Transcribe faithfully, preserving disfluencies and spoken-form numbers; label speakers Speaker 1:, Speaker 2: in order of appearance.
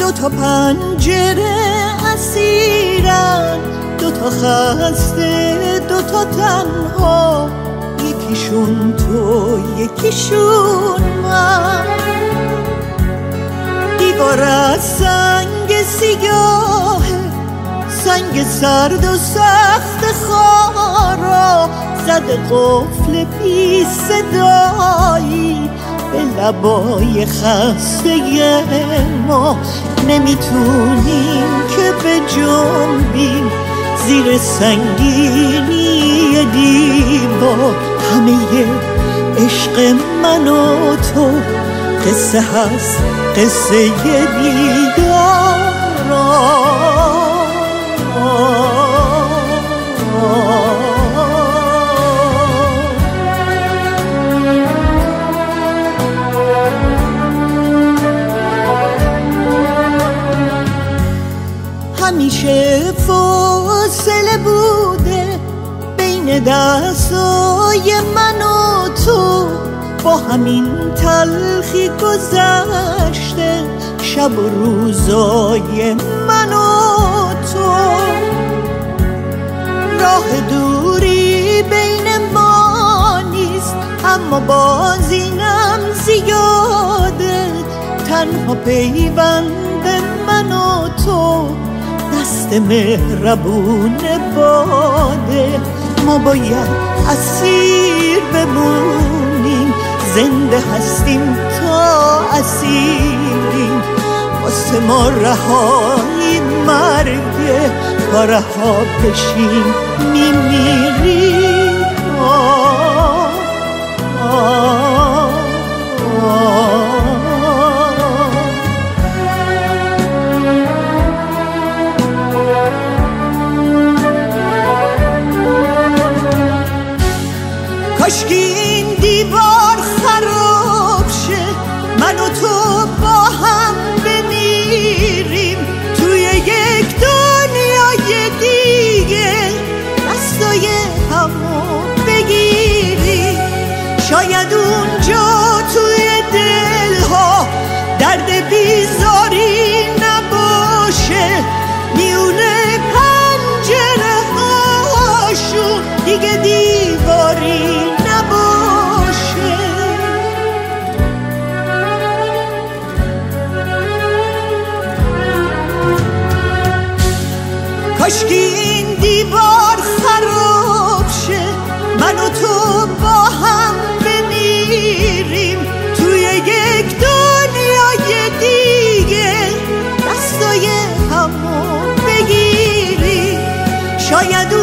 Speaker 1: دو تا پنجره اسیرن، دو تا خسته دو تا تنها، یکیشون تو یکیشون من. دیوار از سنگ سیاه، سنگ سرد و سخت خارا، زده قفل بی صدایی به لبای خسته ما. نمیتونیم که بجنبیم زیر سنگینی دیوار، همه عشق من و تو قصه هست، قصه دیدار. همیشه فاصله بوده بین دستای من و تو، با همین تلخی گذشته شب و روزای من و تو. راه دوری بین ما نیست، اما باز اینم زیاده، تنها پیوند من و تو دست مهربون باده. ما باید اسیر بمونیم، زنده هستیم تا اسیریم، واسه ما رهایی مرگه، تا رها بشیم میمیریم. آه آه آه. کاشکی این دیوار خراب شه، من و تو با هم بمیریم توی یک دنیای دیگه، دستای همو بگیریم. شاید اونجا توی دلها درد بیزاری نباشه، میونه پنجره هاشون دیگه دیواری نباشه. کاشکی این دیوار خراب شه، من و تو با هم بمیریم توی یک دنیای دیگه، دستای همو بگیریم. شاید